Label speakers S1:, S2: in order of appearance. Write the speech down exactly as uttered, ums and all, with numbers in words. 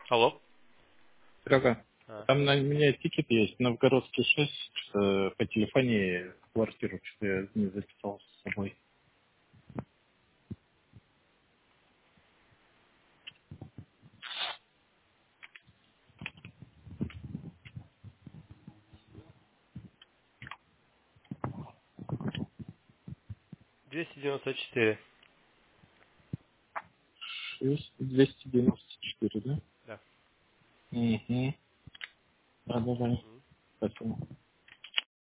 S1: Алло.
S2: Серега,
S1: А,
S2: там на меня тикет есть, Новгородский шесть, э, по телефоне в квартиру, что я не записал с собой.
S1: двести девяносто четыре.
S2: Шесть двести девяносто четыре, да?
S1: Да.
S2: Угу. Да, давай.
S1: М.
S2: Спасибо.